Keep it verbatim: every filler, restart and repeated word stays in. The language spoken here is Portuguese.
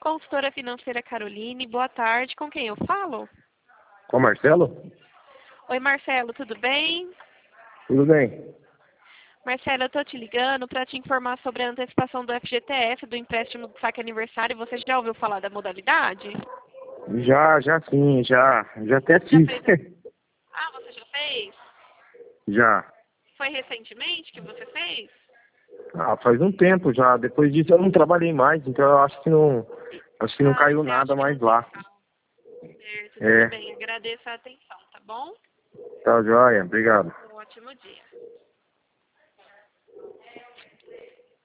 consultora financeira Caroline. Boa tarde. Com quem eu falo? Com o Marcelo? Oi, Marcelo, tudo bem? Tudo bem. Marcelo, eu estou te ligando para te informar sobre a antecipação do F G T S, do empréstimo do saque aniversário. Você já ouviu falar da modalidade? Já, já sim, já. Já até Já fiz. fez? Ah, você já fez? Já. Foi recentemente que você fez? Ah, faz um tempo já. Depois disso eu não trabalhei mais, então eu acho que não. Acho que não Ah, caiu você acha nada que não mais tem lá. saldo? Certo, É. tudo bem. Agradeço a atenção, tá bom? Tá joia, obrigado. Um ótimo dia.